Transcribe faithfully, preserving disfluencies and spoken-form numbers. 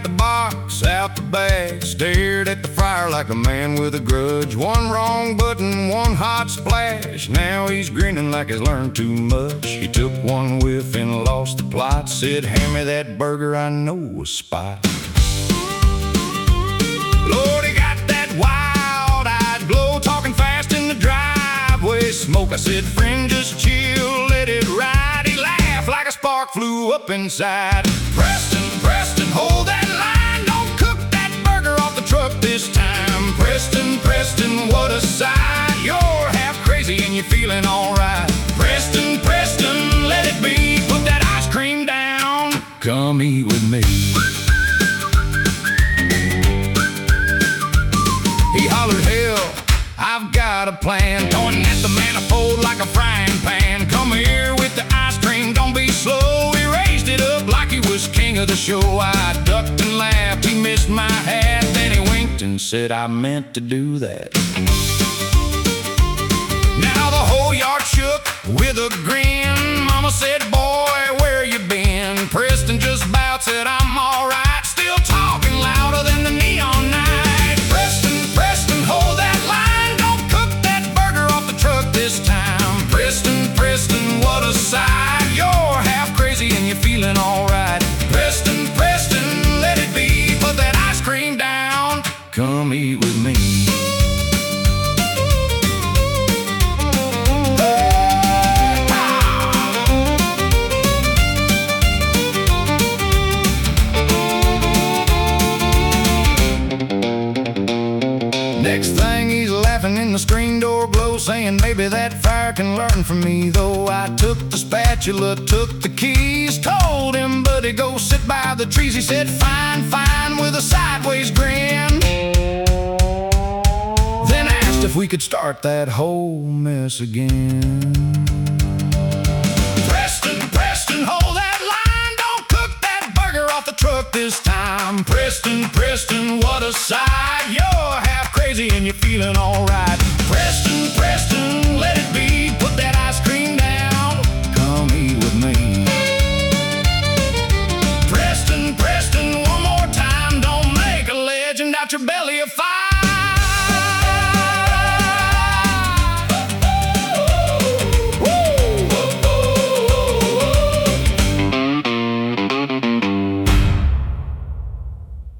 the box, out the bag, stared at the fire like a man with a grudge. One wrong button, one hot splash. Now he's grinning like he's learned too much. He took one whiff and lost the plot. Said, hand me that burger, I know a spot. Lord, he got that wild-eyed glow, talking fast in the driveway smoke. I said, friend, just chill, let it ride. He laughed like a spark flew up inside. Preston, Preston, hold that line. Don't cook that burger off the truck this time. Preston, Preston, what a sight. You're half crazy and you're feeling alright. Preston, Preston, let it be. Put that ice cream down, come eat with me. He hollered, hell, I've got a plan. Toying at the manifold like a frying pan. Come here with the ice cream, don't be slow. He raised it up like he was king of the show. I ducked and laughed, he missed my hat. Then he winked and said, I meant to do that. Now the whole yard shook with a grin. Mama said, boy, where you been? Preston just bowed, said, I'm alright. Still talking louder than the neon night. Preston, Preston, hold that line. Don't cook that burger off the truck this time. Preston, Preston, what a sight. You're half crazy and you're feeling alright. Preston, Preston, let it be. Put that ice cream down, come eat with me. Next thing he's laughing in the screen door glow, saying maybe that fire can learn from me. Though I took the spatula, took the keys, told him, buddy, go sit by the trees. He said, fine, fine, with a sideways grin. Then asked if we could start that whole mess again. Preston, Preston, hold that line. Don't cook that burger off the truck this time. Preston, Preston, what a sight. You're half crazy and you're feeling alright. Preston, Preston,